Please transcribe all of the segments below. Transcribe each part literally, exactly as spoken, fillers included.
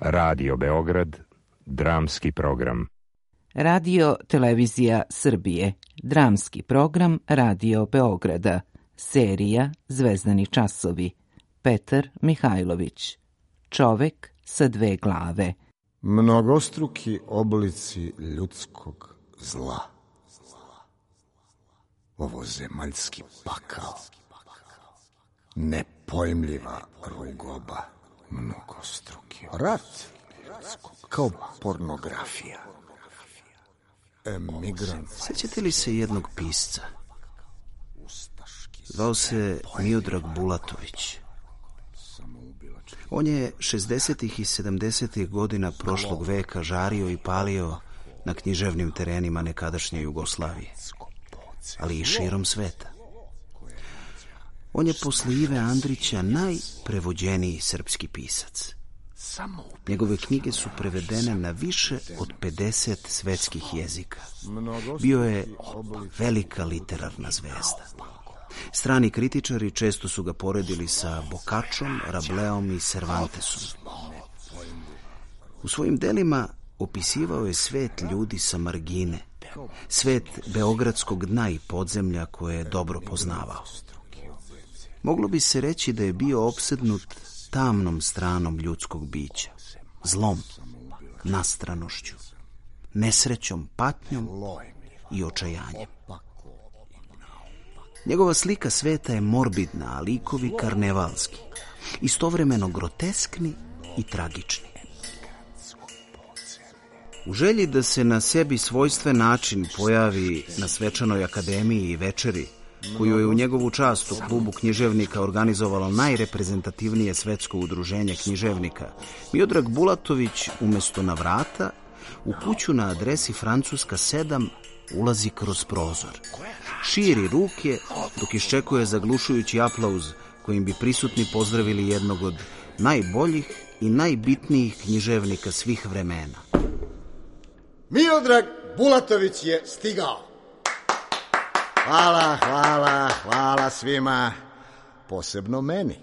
Radio Beograd, dramski program. Radio Televizija Srbije, dramski program Radio Beograda, serija Zvezdani časovi, Petar Mihajlović, Čovek sa dve glave. Mnogostruki oblici ljudskog zla. Ovozemaljski pakao. Nepojmljiva rugoba mnogostruki. Rat kao pornografija. Emigrant. Sećate li se jednog pisca? Zvao se Miodrag Bulatović. On je šezdesetih i sedamdesetih godina prošlog veka žario i palio na književnim terenima nekadašnje Jugoslavije, ali i širom sveta. On je posle Ive Andrića najprevođeniji srpski pisac. Njegove knjige su prevedene na više od pedeset svetskih jezika. Bio je velika literarna zvezda. Strani kritičari često su ga poredili sa Boccacciom, Rabeleom i Cervantesom. U svojim delima opisivao je svet ljudi sa margine, svet beogradskog dna i podzemlja koje je dobro poznavao. Moglo bi se reći da je bio opsednut tamnom stranom ljudskog bića, zlom, nastranošću, nesrećom, patnjom i očajanjem. Njegova slika sveta je morbidna, a likovi karnevalski, istovremeno groteskni i tragični. U želji da se na sebi svojstven način pojavi na svečanoj akademiji i večeri, koju je u njegovu čast u klubu književnika organizovalo najreprezentativnije svetsko udruženje književnika, Miodrag Bulatović umesto na vrata u kuću na adresi Francuska sedam ulazi kroz prozor. Širi ruke dok iščekuje zaglušujući aplauz kojim bi prisutni pozdravili jednog od najboljih i najbitnijih književnika svih vremena. Miodrag Bulatović je stigao. Hvala, hvala, hvala svima, posebno meni.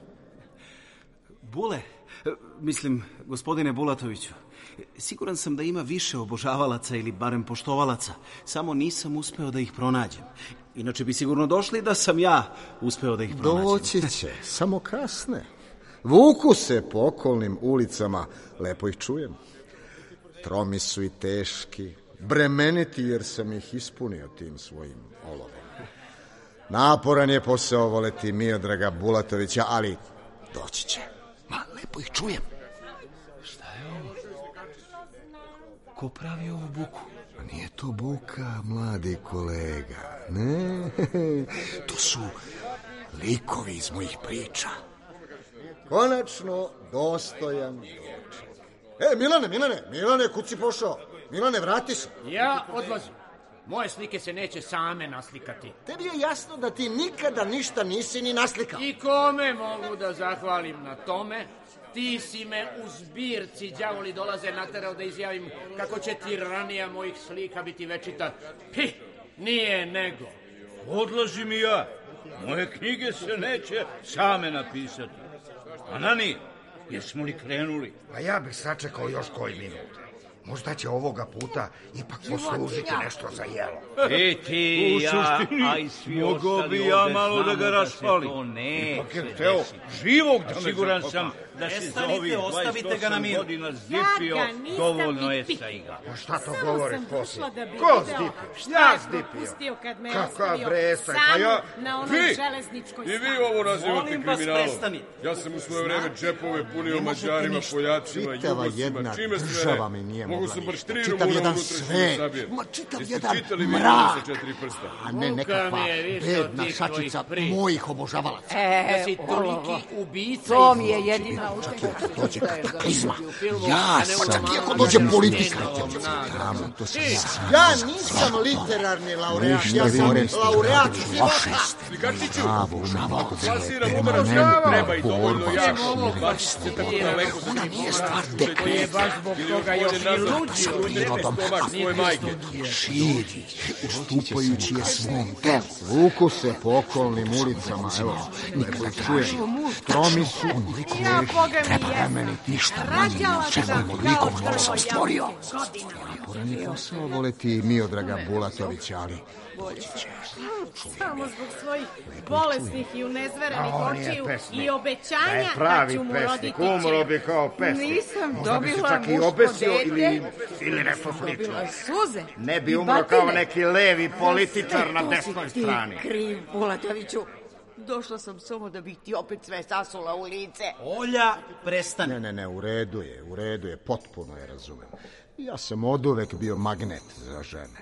Bule, mislim, gospodine Bulatoviću, siguran sam da ima više obožavalaca ili barem poštovalaca, samo nisam uspeo da ih pronađem. Inače bi sigurno došli da sam ja uspeo da ih pronađem. Doći će, samo kasne. Vuku se po okolnim ulicama, lepo ih čujem. Tromi su i teški, bremeniti jer sam ih ispunio tim svojim olovima. Naporan je posao voleti Miodraga Bulatovića, ali doći će. Ma, lepo ih čujem. Šta je ovo? Ko pravi ovu buku? Nije to buka, mladi kolega. Ne, to su likovi iz mojih priča. Konačno dostojan doček. E, Milane, Milane, Milane, kud si pošao? Milane, vrati se. Ja odlazim. Moje slike se neće same naslikati. Tebi je jasno da ti nikada ništa nisi ni naslikao. I kome mogu da zahvalim na tome? Ti si me u zbirci đavoli dolaze naterao da izjavim kako će tiranija mojih slika biti večita. Pi, nije nego. Odlazim i ja. Moje knjige se neće same napisati. Anani, jesmo li krenuli? A ja bih sačekao još koji minut. Možda će ovoga puta ipak poslužiti nešto za jelo. E ti, ja, a i svi ostali bi ja malo da ga raspalim. Ipak je hteo živog da me siguran sam da se za ovih dvadeset osam godina zdipio dovoljno esaiga. Pa šta to govoriš poslije? Ko zdipio? Ja zdipio. Kakav bresaj? Pa ja... Vi! I vi ovo nazivate kriminalom. Ja sam u svoje vreme džepove punio Mađarima, Poljacima, Jugosima. Čime sve ne? Mogu sam baš tri rumuna unutrašnje da sabijem. Ma čitav jedan mrak, a ne nekakva bedna šačica mojih obožavalaca. Da si toliki ubica. To mi je jedina utjeha. Dođe kataklizma. Ja sam. Čak i ako dođe politika. Ja nisam literarni laureat. Ja sam laureat života. slikačiću. Bravo, bravo. Plasiram udaram, treba i dovoljno jako. Baš se tako daleko za tim. Nije stvar dekne. Je baš zbog toga još i lučio. Stomak svoje majke. Širi, ustupajući je svom telu. Vuku se po okolnim ulicama, evo, nikada čujem. Tromi su onoliko veliš, treba vremeniti ništa manje od čegom odlikom što sam stvorio. Naporan je posao voleti Miodraga Bulatovića, ali doći će. Samo zbog svojih bolesnih i unezverenih očiju i obećanja da ću mu roditi čer. Umro bi kao pesnik. Nisam Možda bi se dobila čak i muško obesio dete. ili, ili nešto slično. Dobila suze. Ne bi i umro batine. kao neki levi političar na desnoj To si ti strani. kriv, Bulatoviću. Došla sam samo da bih ti opet sve sasula u lice. Olja, prestani. Ne, ne, ne, u redu je, u redu je, potpuno je razumem. Ja sam oduvek bio magnet za žene.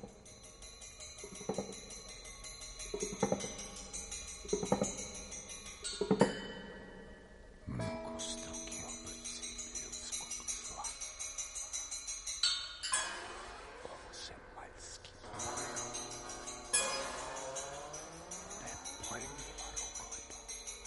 Mnogostruki oblici ljudskog zla. Ovo se maljski nepojmljiva rukolepa.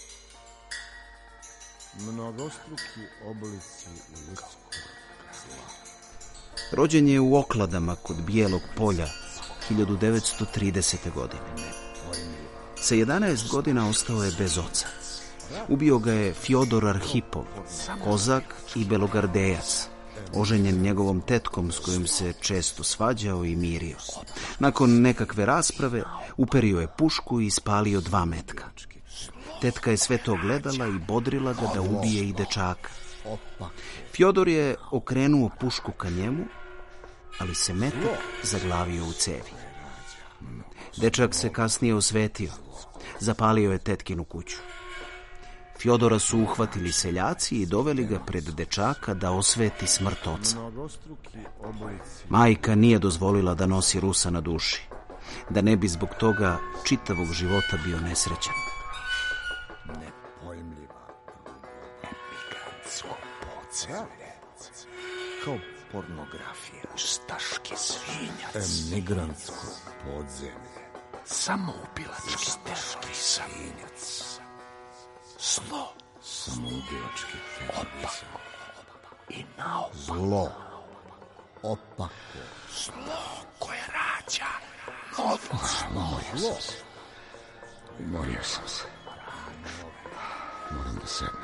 Mnogostruki oblici ljudskog zla. Rođen je u Okladama kod Bijelog polja hiljadu devetsto tridesete. godine. Sa jedanaest godina ostao je bez oca. Ubio ga je Fjodor Arhipov, kozak i belogardejac, oženjen njegovom tetkom s kojom se često svađao i mirio. Nakon nekakve rasprave uperio je pušku i ispalio dva metka. Tetka je sve to gledala i bodrila ga da ubije i dečaka. Fjodor je okrenuo pušku ka njemu, ali se metak zaglavio u cevi. Dečak se kasnije osvetio. Zapalio je tetkinu kuću. Fjodora su uhvatili seljaci i doveli ga pred dečaka da osveti smrt oca. Majka nije dozvolila da nosi Rusa na duši, da ne bi zbog toga čitavog života bio nesrećan. Nepojmljiva emigrantsko podzemlje. Kao pornografija. Ustaški svinjac. Emigrantsko podzemlje. Samoubilački ustaški svinjac. Zlo. Samoubilački opako. I naopako. Zlo. Opako. Zlo koje rađa novo zlo. Umorio sam se. Umorio sam se. Moram da sednem.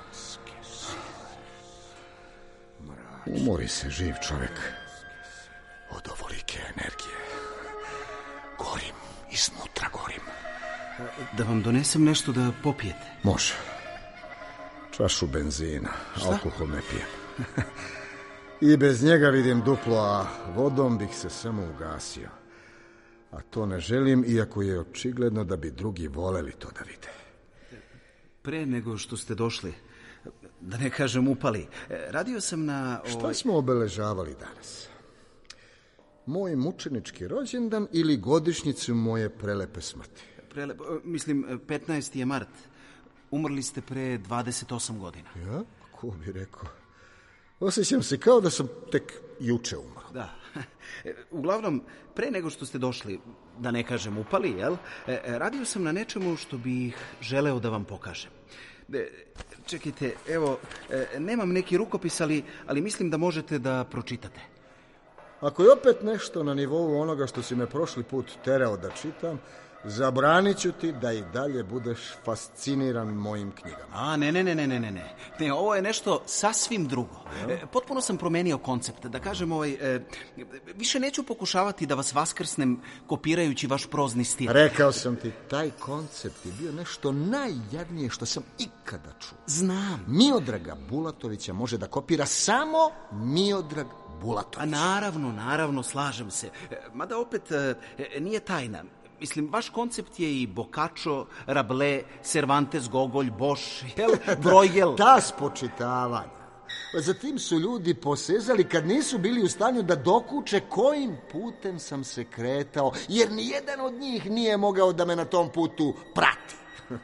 Umori se živ čovjek od ovolike energije. Gorim, iznutra gorim. Da vam donesem nešto da popijete? Može. Čašu benzina, alkohol ne pijem. I bez njega vidim duplo, a vodom bih se samo ugasio. A to ne želim, iako je očigledno da bi drugi voleli to da vide. Pre nego što ste došli, da ne kažem upali, radio sam na... Šta ovaj... smo obeležavali danas? Moj mučenički rođendan ili godišnjicu moje prelepe smrti? Prelep... Mislim, petnaesti je mart. Umrli ste pre dvadeset osam godina. Ja? Ko bi rekao? Osjećam se kao da sam tek juče umro. Da. Uglavnom, pre nego što ste došli, da ne kažem upali, jel? Radio sam na nečemu što bih želeo da vam pokažem. Čekajte, evo, nemam neki rukopis, ali, ali mislim da možete da pročitate. Ako je opet nešto na nivou onoga što si me prošli put terao da čitam, zabranit ću ti da i dalje budeš fasciniran mojim knjigama. A, ne, ne, ne, ne, ne, ne. Ne, ovo je nešto sasvim drugo. E, potpuno sam promenio koncept. Da kažem, ovaj, e, više neću pokušavati da vas vaskrsnem kopirajući vaš prozni stil. Rekao sam ti, taj koncept je bio nešto najjadnije što sam ikada čuo. Znam. Miodraga Bulatovića može da kopira samo Miodrag Bulatović. A naravno, naravno, slažem se. Mada opet e, nije tajna. Mislim, vaš koncept je i Boccaccio, Rabelais, Cervantes, Gogolj, Bosch, jel, Bruegel. Ta spočitavanja. Zatim su ljudi posezali kad nisu bili u stanju da dokuče kojim putem sam se kretao, jer nijedan od njih nije mogao da me na tom putu prati.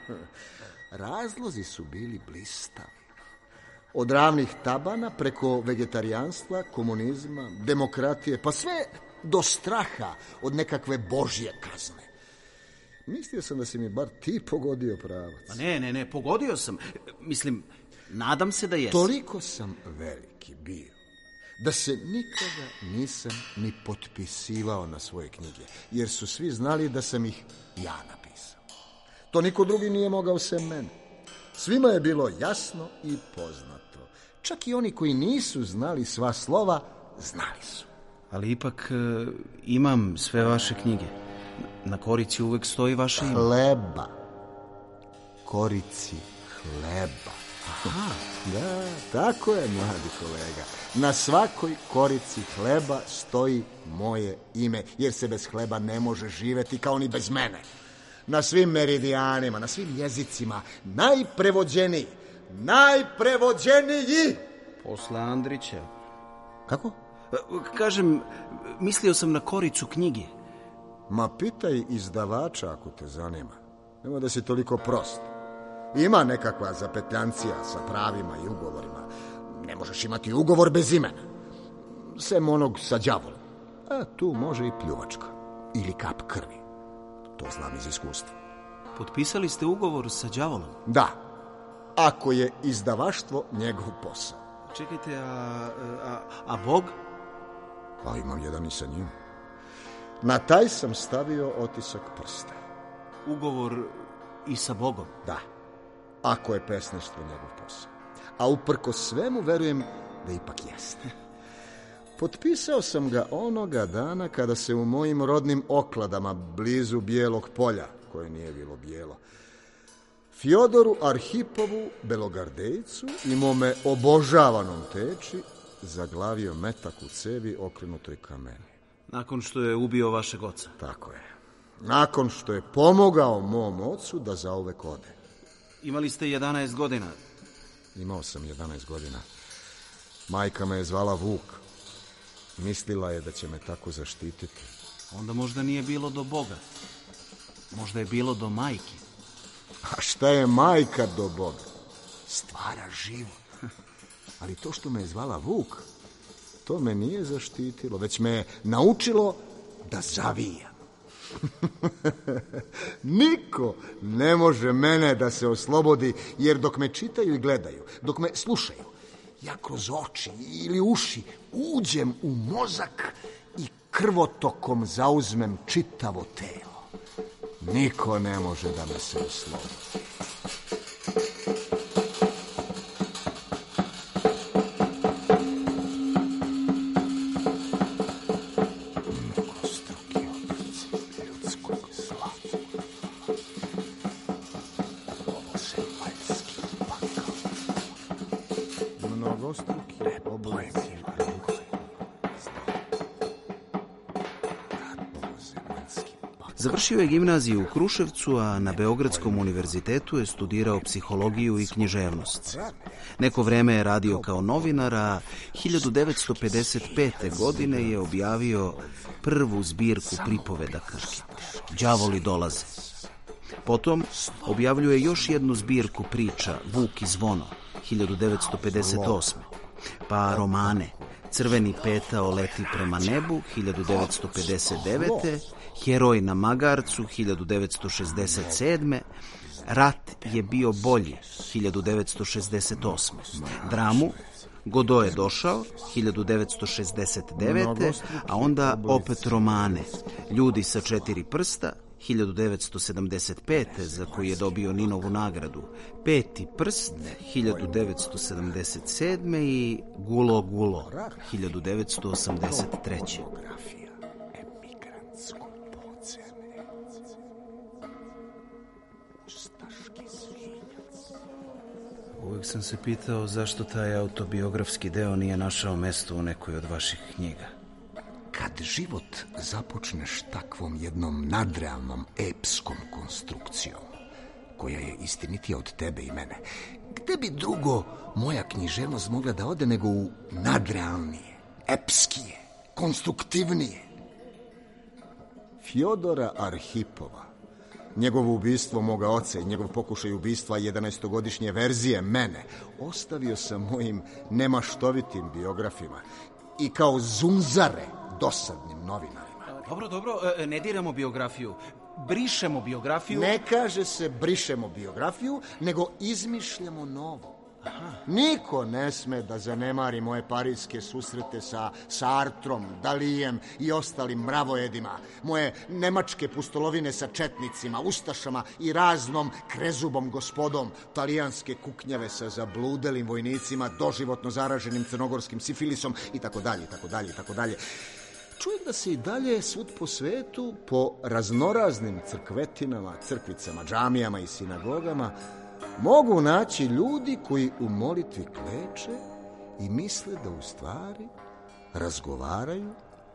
Razlozi su bili blistavi. Od ravnih tabana preko vegetarijanstva, komunizma, demokratije, pa sve do straha od nekakve božje kazne. Mislio sam da si mi bar ti pogodio pravac. Pa ne, ne, ne, pogodio sam. Mislim, nadam se da jesam. Toliko sam veliki bio da se nikada nisam ni potpisivao na svoje knjige, jer su svi znali da sam ih ja napisao. To niko drugi nije mogao sem mene. Svima je bilo jasno i poznato. Čak i oni koji nisu znali sva slova, znali su. Ali ipak e, imam sve vaše knjige. Na korici uvek stoji vaše ime. Hleba. Korici hleba. Aha. Da, tako je, mladi kolega. Na svakoj korici hleba stoji moje ime, jer se bez hleba ne može živeti kao ni bez mene. Na svim meridijanima, na svim jezicima, najprevođeniji, najprevođeniji! Posle Andrića. Kako? Kažem, mislio sam na koricu knjige. Ma pitaj izdavača ako te zanima. Nema da si toliko prost. Ima nekakva zapetljancija sa pravima i ugovorima. Ne možeš imati ugovor bez imena. Sem onog sa đavolom. A tu može i pljuvačka. Ili kap krvi. To znam iz iskustva. Potpisali ste ugovor sa đavolom? Da. Ako je izdavaštvo njegov posao. Čekajte, a, a, a Bog? Pa imam jedan i sa njim. Na taj sam stavio otisak prsta. Ugovor i sa Bogom? Da. Ako je pesništvo njegov posao. A uprko svemu verujem da ipak jeste. Potpisao sam ga onoga dana kada se u mojim rodnim okladama blizu Bijelog polja, koje nije bilo bijelo, Fjodoru Arhipovu Belogardejcu i mome obožavanom teči zaglavio metak u cevi okrenutoj ka meni. Nakon što je ubio vašeg oca? Tako je. Nakon što je pomogao mom ocu da zauvek ode. Imali ste jedanaest godina? Imao sam jedanaest godina. Majka me je zvala Vuk. Mislila je da će me tako zaštititi. Onda možda nije bilo do Boga. Možda je bilo do majke. A šta je majka do Boga? Stvara život. Ali to što me je zvala Vuk, to me nije zaštitilo, već me je naučilo da zavijam. Niko ne može mene da se oslobodi, jer dok me čitaju i gledaju, dok me slušaju, ja kroz oči ili uši uđem u mozak i krvotokom zauzmem čitavo telo. Niko ne može da me se oslobodi. Završio je gimnaziju u Kruševcu, a na Beogradskom univerzitetu je studirao psihologiju i književnost. Neko vreme je radio kao novinar, a hiljadu devetsto pedeset pete. godine je objavio prvu zbirku pripovedaka Đavoli dolaze. Potom objavljuje još jednu zbirku priča Vuk i zvono hiljadu devetsto pedeset osme. Pa romane Crveni petao leti prema nebu hiljadu devetsto pedeset devete. Heroj na magarcu hiljadu devetsto šezdeset sedme. Rat je bio bolji hiljadu devetsto šezdeset osme. Dramu Godo je došao hiljadu devetsto šezdeset devete. A onda opet romane Ljudi sa četiri prsta hiljadu devetsto sedamdeset pete. za koju je dobio Ninovu nagradu. Peti prst hiljadu devetsto sedamdeset sedme. i Gulo Gulo hiljadu devetsto osamdeset treće. Uvijek sam se pitao zašto taj autobiografski deo nije našao mesto u nekoj od vaših knjiga. Kad život započneš takvom jednom nadrealnom epskom konstrukcijom, koja je istinitija od tebe i mene, gde bi drugo moja književnost mogla da ode nego u nadrealnije, epskije, konstruktivnije? Fjodora Arhipova, njegovo ubistvo moga oca i njegov pokušaj ubistva jedanaestogodišnje verzije mene ostavio sam mojim nemaštovitim biografima i kao zunzare dosadnim novinarima. Dobro, dobro, ne diramo biografiju. brišemo biografiju... Ne kaže se brišemo biografiju, nego izmišljamo novo. Aha. Niko ne sme da zanemari moje parijske susrete sa Sartrom, Dalijem i ostalim mravojedima, moje nemačke pustolovine sa četnicima, ustašama i raznom krezubom gospodom, talijanske kuknjave sa zabludelim vojnicima, doživotno zaraženim crnogorskim sifilisom i tako dalje, i tako dalje, i tako dalje. Čujem da se i dalje svud po svetu, po raznoraznim crkvetinama, crkvicama, džamijama i sinagogama, mogu naći ljudi koji u molitvi kleče i misle da u stvari razgovaraju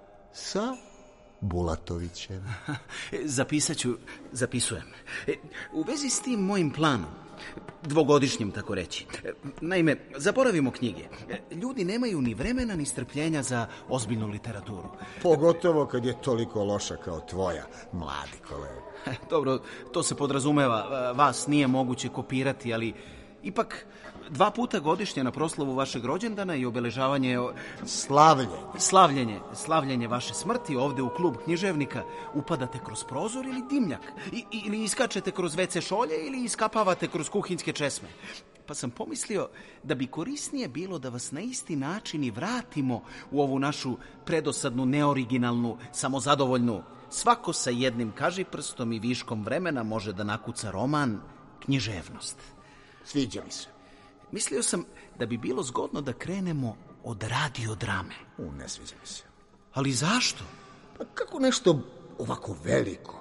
sa Bulatovićem. Zapisat ću, zapisujem. U vezi s tim mojim planom, dvogodišnjim tako reći. Naime, zaboravimo knjige. Ljudi nemaju ni vremena ni strpljenja za ozbiljnu literaturu. Pogotovo kad je toliko loša kao tvoja, mladi kolega. Dobro, to se podrazumeva. Vas nije moguće kopirati, ali ipak dva puta godišnje na proslavu vašeg rođendana i obeležavanje... Slavljenje. Slavljenje. Slavljenje vaše smrti ovde u klub književnika. Upadate kroz prozor ili dimnjak. I, ili iskačete kroz ve ce šolje ili iskapavate kroz kuhinjske česme. Pa sam pomislio da bi korisnije bilo da vas na isti način i vratimo u ovu našu predosadnu, neoriginalnu, samozadovoljnu. Svako sa jednim kažiprstom i viškom vremena može da nakuca roman književnost. Sviđa mi se. Mislio sam da bi bilo zgodno da krenemo od radiodrame. U, ne sviđa mi se. Ali zašto? Pa kako nešto ovako veliko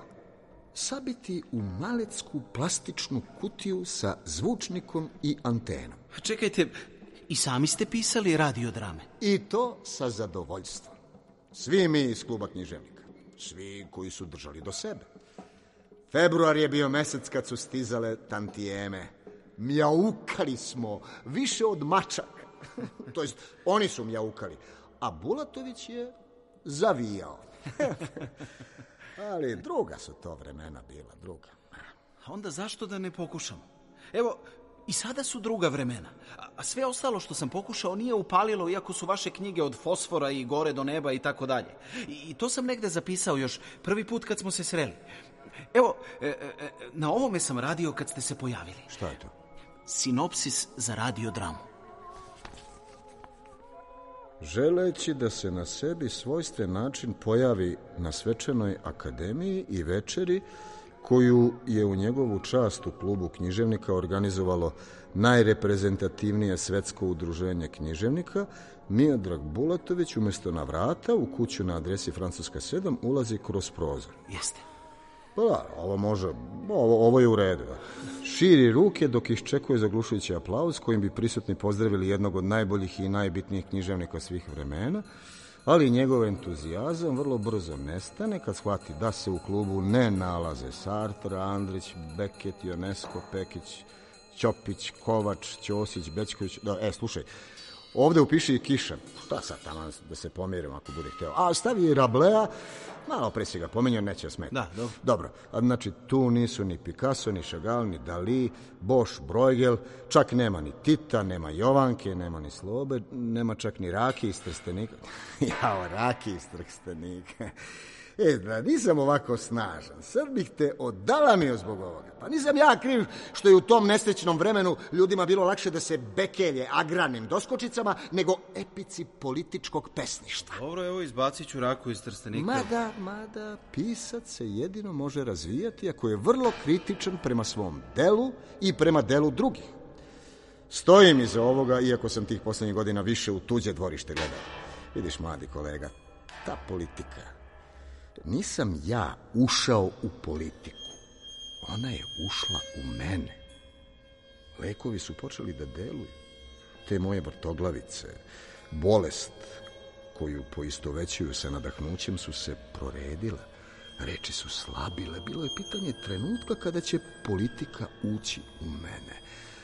sabiti u malecku plastičnu kutiju sa zvučnikom i antenom? Čekajte, i sami ste pisali radiodrame? I to sa zadovoljstvom. Svi mi iz kluba književnika. Svi koji su držali do sebe. Februar je bio mesec kad su stizale tantijeme. Mjaukali smo više od mačaka. To jest, oni su mjaukali. A Bulatović je zavijao. Ali druga su to vremena bila, druga. A onda zašto da ne pokušamo? Evo, i sada su druga vremena. A sve ostalo što sam pokušao nije upalilo, iako su vaše knjige od fosfora i gore do neba i tako dalje. I to sam negde zapisao još prvi put kad smo se sreli. Evo, e, e, na ovome sam radio kad ste se pojavili. Šta je to? Sinopsis za radiodramu. Želeći da se na sebi svojstven način pojavi na svečanoj akademiji i večeri koju je u njegovu čast u klubu književnika organizovalo najreprezentativnije svetsko udruženje književnika, Miodrag Bulatović umjesto na vrata u kuću na adresi Francuska sedam ulazi kroz prozor. Jeste. Pa da, ovo može, ovo, ovo je u redu. Širi ruke dok iščekuje zaglušujući aplauz kojim bi prisutni pozdravili jednog od najboljih i najbitnijih književnika svih vremena, ali njegov entuzijazam vrlo brzo nestane kad shvati da se u klubu ne nalaze Sartre, Andrić, Beket, Ionesco, Pekić, Ćopić, Kovač, Ćosić, Bećković. Da, e, slušaj, ovde upiši i Kiša. Šta sad tamo da se pomirim ako bude hteo. A stavi i Rablea, malo pre si ga pomenio, neće smeti. Da, dobro. Dobro, a znači tu nisu ni Picasso, ni Chagall, ni Dali, Bosch, Bruegel, čak nema ni Tita, nema Jovanke, nema ni Slobe, nema čak ni Raki iz Trstenika. Jao, Raki iz Trstenika. E, da nisam ovako snažan, sad bih te odalamio zbog ovoga. Pa nisam ja kriv što je u tom nesrećnom vremenu ljudima bilo lakše da se bekelje agranim doskočicama nego epici političkog pesništva. Dobro, evo, izbacit ću Raku iz Trstenika. Mada, mada, pisac se jedino može razvijati ako je vrlo kritičan prema svom delu i prema delu drugih. Stojim iza ovoga, iako sam tih poslednjih godina više u tuđe dvorište gledao. Vidiš, mladi kolega, ta politika... Nisam ja ušao u politiku. Ona je ušla u mene. Lekovi su počeli da deluju. Te moje vrtoglavice, bolest koju poistovećuju sa nadahnućem su se proredile. Reči su slabile. Bilo je pitanje trenutka kada će politika ući u mene.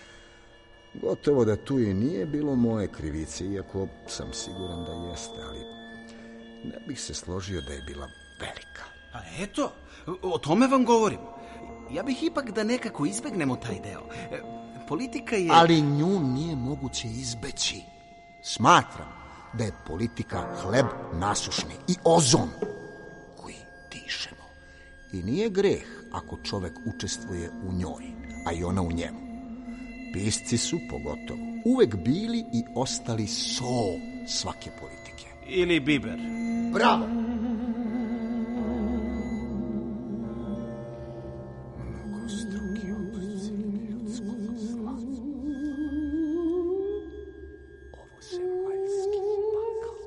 Gotovo da tu i nije bilo moje krivice, iako sam siguran da jeste, ali ne bih se složio da je bila velika. A eto, o tome vam govorim. Ja bih ipak da nekako izbegnemo taj deo. Politika je... Ali nju nije moguće izbeći. Smatram da je politika hleb nasušni i ozon koji dišemo I nije greh ako čovek učestvuje u njoj, a i ona u njemu. Pisci su, pogotovo, uvek bili i ostali so svake politike. Ili biber. Bravo! Mnogostruki obrci ljudskog zla. Ovo se maljski pakao.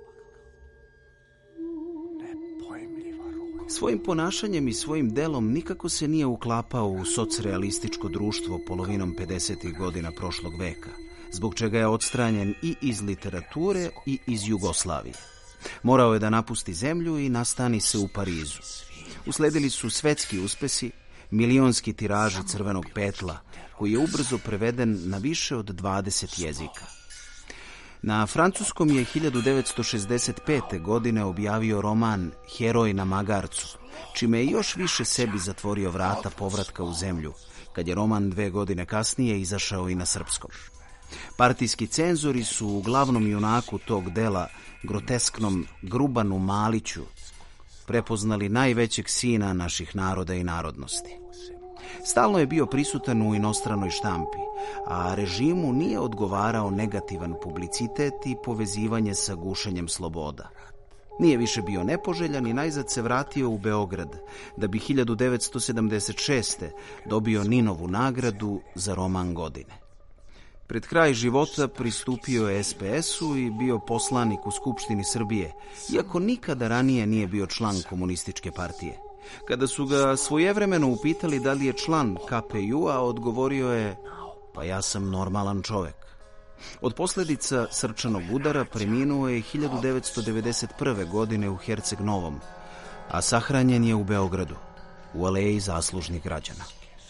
Nepojmljiva ruka. Svojim ponašanjem i svojim delom nikako se nije uklapao u socrealističko društvo polovinom pedesetih godina prošlog veka, zbog čega je odstranjen i iz literature i iz Jugoslavije. Morao je da napusti zemlju i nastani se u Parizu. Usledili su svetski uspesi, milionski tiraži Crvenog petla, koji je ubrzo preveden na više od dvadeset jezika. Na francuskom je hiljadu devetsto šezdeset pete. godine objavio roman Heroj na magarcu, čime je još više sebi zatvorio vrata povratka u zemlju, kad je roman dve godine kasnije izašao i na srpskom. Partijski cenzori su u glavnom junaku tog dela, grotesknom Grubanu Maliću, prepoznali najvećeg sina naših naroda i narodnosti. Stalno je bio prisutan u inostranoj štampi, a režimu nije odgovarao negativan publicitet i povezivanje sa gušenjem sloboda. Nije više bio nepoželjan i najzad se vratio u Beograd, da bi hiljadu devetsto sedamdeset šeste. dobio Ninovu nagradu za roman godine. Pred kraj života pristupio je es pe esu i bio poslanik u Skupštini Srbije, iako nikada ranije nije bio član komunističke partije. Kada su ga svojevremeno upitali da li je član ka pe ju-a, odgovorio je: pa ja sam normalan čovek. Od posljedica srčanog udara preminuo je hiljadu devetsto devedeset prve. godine u Herceg Novom, a sahranjen je u Beogradu, u aleji zaslužnih građana.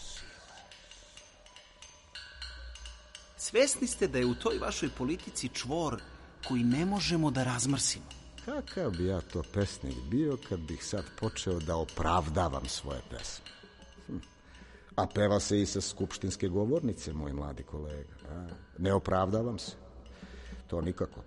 Svesni ste da je u toj vašoj politici čvor koji ne možemo da razmrsimo. Kakav bi ja to pesnik bio kad bih sad počeo da opravdavam svoje pesme? Hm. A peva se i sa skupštinske govornice, moj mladi kolega. A, ne opravdavam se. To nikako.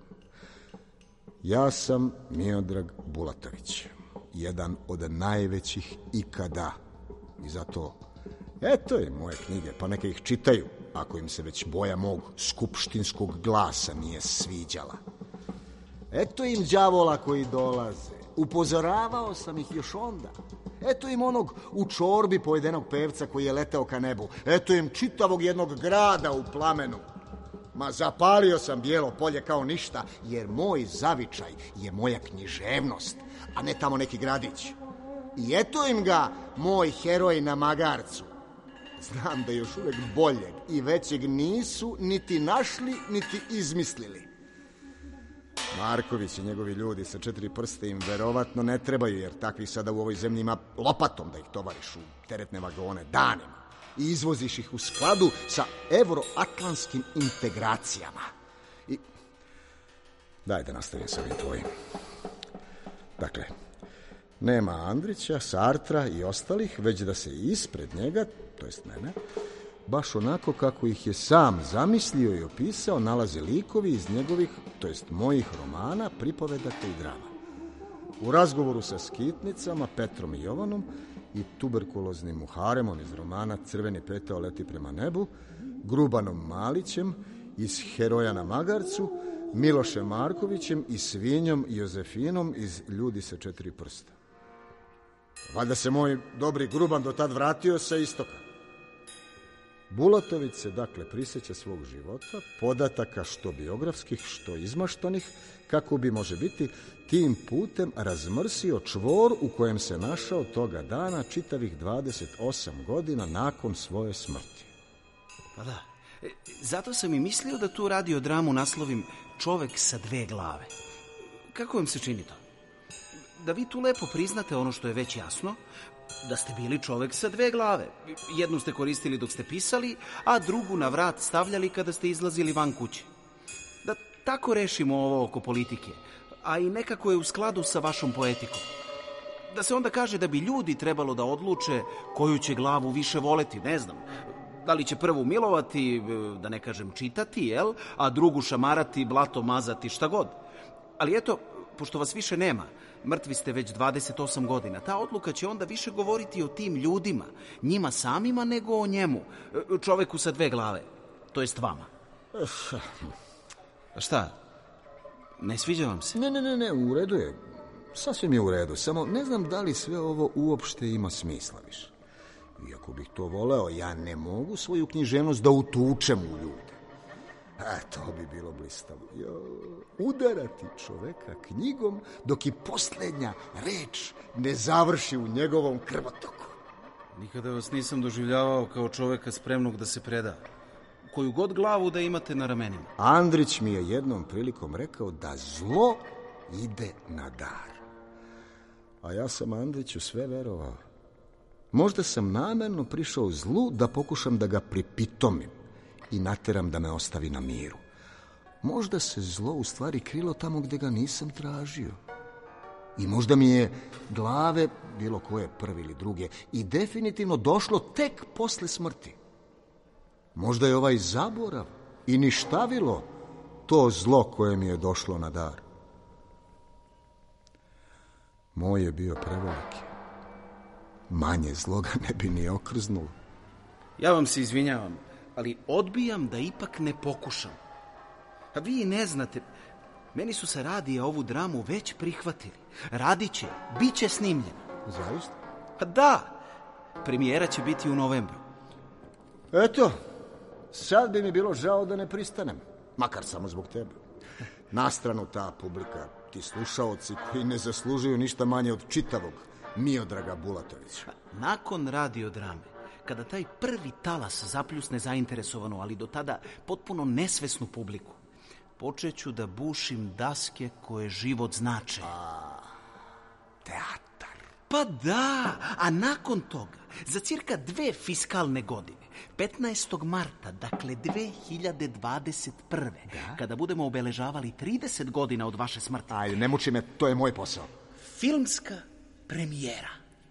Ja sam Miodrag Bulatović, jedan od najvećih ikada. I zato, eto je moje knjige, pa neka ih čitaju, ako im se već boja mog skupštinskog glasa nije sviđala. Eto im đavola koji dolaze. Upozoravao sam ih još onda. Eto im onog u čorbi pojedenog pevca koji je leteo ka nebu. Eto im čitavog jednog grada u plamenu. Ma zapalio sam Bijelo polje kao ništa, jer moj zavičaj je moja književnost, a ne tamo neki gradić. I eto im ga, moj heroj na magarcu. Znam da još uvek boljeg i većeg nisu niti našli, niti izmislili. Marković i njegovi ljudi sa četiri prste im verovatno ne trebaju, jer takvih sada u ovoj zemlji ima lopatom da ih tovariš u teretne vagone danima i izvoziš ih u skladu sa evroatlantskim integracijama. I daj da nastavim sa ovim tvojim. Dakle, nema Andrića, Sartra i ostalih, već da se ispred njega, to jest mene, baš onako kako ih je sam zamislio i opisao, nalaze likovi iz njegovih, to jest mojih romana, pripovedaka i drama. U razgovoru sa skitnicama, Petrom i Jovanom i tuberkuloznim muharemom iz romana Crveni petao leti prema nebu, Grubanom Malićem iz Heroja na magarcu, Milošem Markovićem i svinjom Jozefinom iz Ljudi sa četiri prsta. Valjda se moj dobri Gruban do tad vratio sa istoka. Bulatović se dakle prisjeća svog života, podataka što biografskih, što izmaštanih, kako bi, može biti, tim putem razmrsio čvor u kojem se našao toga dana čitavih dvadeset osam godina nakon svoje smrti. Pa da, zato sam i mislio da tu radio dramu naslovim Čovek sa dve glave. Kako vam se čini to? Da vi tu lepo priznate ono što je već jasno, da ste bili čovek sa dve glave. Jednu ste koristili dok ste pisali, a drugu na vrat stavljali kada ste izlazili van kuće. Da tako rešimo ovo oko politike, a i nekako je u skladu sa vašom poetikom. Da se onda kaže da bi ljudi trebalo da odluče koju će glavu više voleti, ne znam. Da li će prvu milovati, da ne kažem čitati, jel? A drugu šamarati, blato mazati, šta god. Ali eto, pošto vas više nema, mrtvi ste već dvadeset osam godina, ta odluka će onda više govoriti o tim ljudima, njima samima, nego o njemu, čoveku sa dve glave, to jest vama. A šta? Ne sviđa vam se? Ne, ne, ne, ne, u redu je. Sasvim je u redu, samo ne znam da li sve ovo uopšte ima smisla više. Iako bih to voleo, ja ne mogu svoju književnost da utučem u ljude. A to bi bilo blistavo. Jo, udarati čoveka knjigom dok i posljednja reč ne završi u njegovom krvotoku. Nikada vas nisam doživljavao kao čoveka spremnog da se preda. Koju god glavu da imate na ramenima. Andrić mi je jednom prilikom rekao da zlo ide na dar. A ja sam Andriću sve verovao. Možda sam namerno prišao zlu da pokušam da ga pripitomim i nateram da me ostavi na miru. Možda se zlo u stvari krilo tamo gde ga nisam tražio. I možda mi je glave, bilo koje prve ili druge, i definitivno došlo tek posle smrti. Možda je ovaj zaborav i ništavilo to zlo koje mi je došlo na dar. Moj je bio preveliki. Manje zloga ne bi ni okrznulo. Ja vam se izvinjavam, ali odbijam da ipak ne pokušam. A vi ne znate, meni su sa radija ovu dramu već prihvatili. Radit će, bit će snimljena. Zaista? Pa da, premijera će biti u novembru. Eto, sad bi mi bilo žao da ne pristanem, makar samo zbog tebe. Na stranu ta publika, ti slušaoci koji ne zaslužuju ništa manje od čitavog Miodraga Bulatovića. Nakon radiodrame, kada taj prvi talas zapljusne zainteresovanu, ali do tada potpuno nesvesnu publiku, počeću da bušim daske koje život znače. A, teatar. Pa da, a nakon toga, za cirka dve fiskalne godine, petnaestog marta, dakle dve hiljade dvadeset prve. Da? Kada budemo obeležavali trideset godina od vaše smrti. Ajde, ne muči me, to je moj posao. Filmska premijera.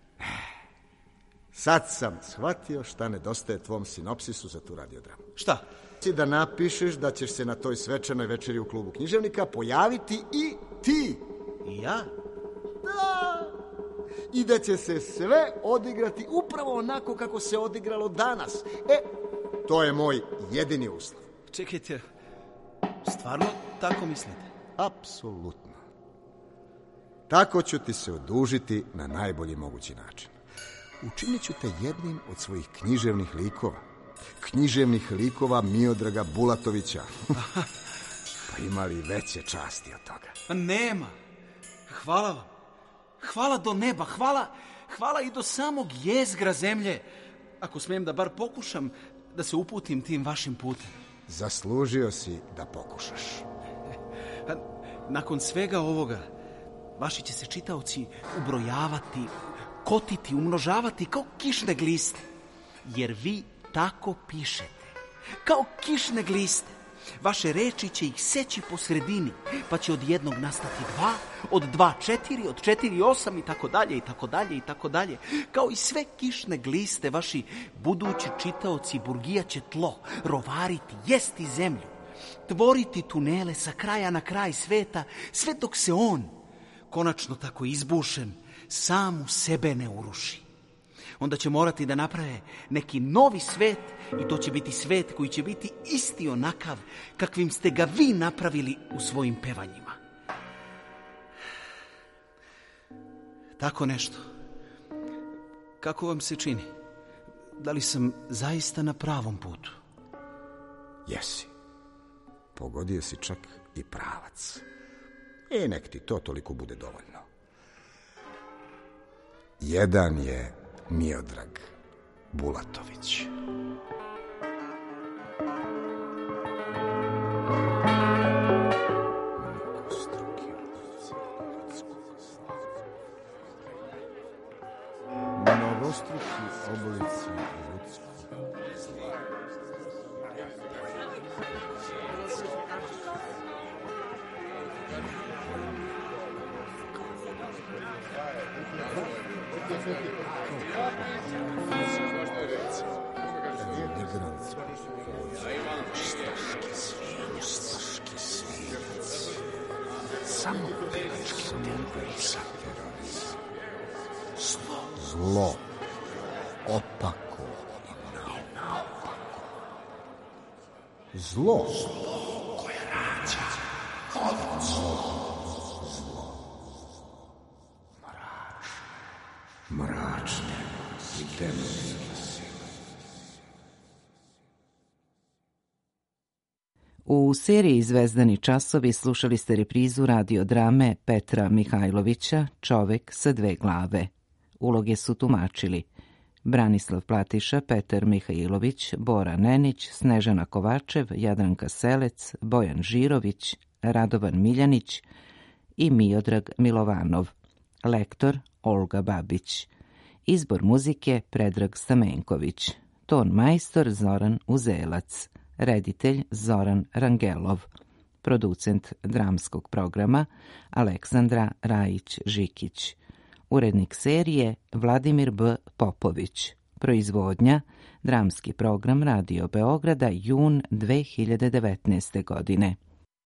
Sad sam shvatio šta nedostaje tvom sinopsisu za tu radiodramu. Šta? Da napišeš da ćeš se na toj svečanoj večeri u klubu književnika pojaviti i ti. I ja? Da. I da će se sve odigrati upravo onako kako se odigralo danas. E, to je moj jedini uslov. Čekajte, stvarno tako mislite? Apsolutno. Tako ću ti se odužiti na najbolji mogući način. Učinit ću te jednim od svojih književnih likova. Književnih likova Miodraga Bulatovića. Pa ima li veće časti od toga? Nema. Hvala vam. Hvala do neba. Hvala, hvala i do samog jezgra zemlje. Ako smijem da bar pokušam da se uputim tim vašim putem. Zaslužio si da pokušaš. Nakon svega ovoga, vaši će se čitaoci ubrojavati, kotiti, umnožavati kao kišne gliste. Jer vi tako pišete. Kao kišne gliste. Vaše reči će ih seći po sredini, pa će od jednog nastati dva, od dva četiri, od četiri osam i tako dalje i tako dalje i tako dalje. Kao i sve kišne gliste, vaši budući čitaoci burgijat će tlo, rovariti, jesti zemlju, tvoriti tunele sa kraja na kraj sveta, sve dok se on, konačno tako izbušen, sam u sebe ne uruši. Onda će morati da naprave neki novi svet i to će biti svet koji će biti isti onakav kakvim ste ga vi napravili u svojim pevanjima. Tako nešto. Kako vam se čini? Da li sam zaista na pravom putu? Jesi. Pogodio si čak i pravac. I nek ti to toliko bude dovoljno. Jedan je Miodrag Bulatović. Mnogostruki oblici ljudskog zla. Ustaški svijet. Ustaški svijet. Samo pevački terorizam. Zlo. Zlo. Opako i naopako. Zlo. Zlo koje rađa. Od zlo. Zlo. Mrač. Mračne i temne. U seriji Zvezdani časovi slušali ste reprizu radiodrame Petra Mihajlovića Čovek sa dve glave. Uloge su tumačili Branislav Platiša, Petar Mihajlović, Bora Nenić, Snežana Kovačev, Jadranka Selec, Bojan Žirović, Radovan Miljanić i Miodrag Milovanov. Lektor Olga Babić. Izbor muzike Predrag Stamenković. Ton majstor Zoran Uzelac. Reditelj Zoran Rangelov. Producent dramskog programa Aleksandra Rajić-Žikić. Urednik serije Vladimir B. Popović. Proizvodnja dramski program Radio Beograda, jun dve hiljade devetnaeste godine.